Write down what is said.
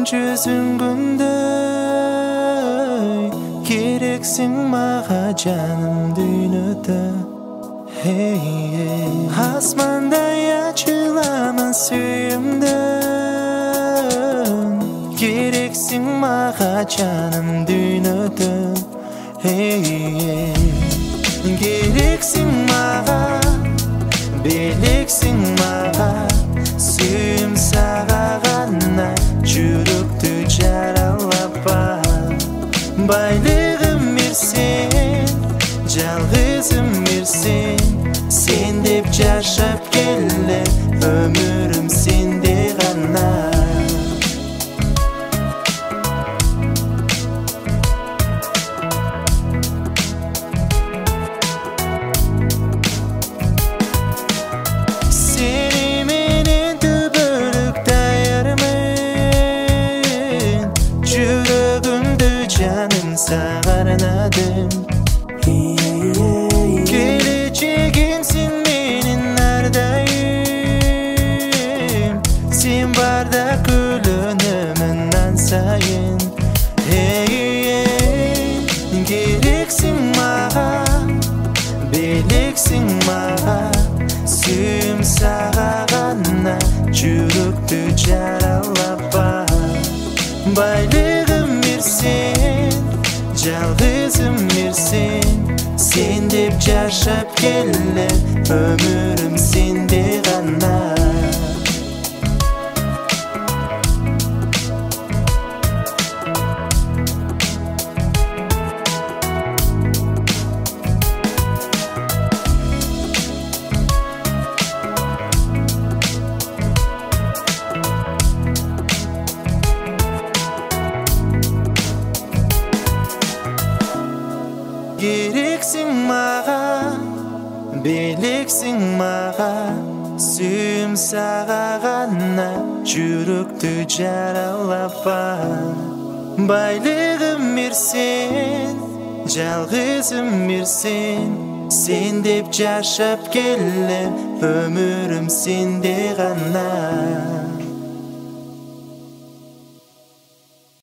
жүзүң күндөй, керексиң мага жаным дүйнөдө. Асмандай ачыламын сүйүмдөн, керексиң мага жаным дүйнөдө. Керексиң мага, белексиң мага, сүйүм сага гана, жүрөктү жаралапа. Байлыгым бир сен, жалгызым бир сен, сен деп жашап келе, өмүрүм сенде гана. Sağarnadım, geleceğimsin benim neredeyim, sen barda gülünümünden sayın. Gereksin mağa, beleksin mağa, suyum sağağana, çürüktü jaralapa. Baylığım bir sen, жалгызым бир сен, сен деп жашап келе, өмүрүм сенде гана. Gereksin maga, beleksin maga, suyum saga gana, жүрөктү жаралапа. Байлыгым бир сен, жалгызым бир сен, сен деп жашап келе, өмүрүм сенде гана.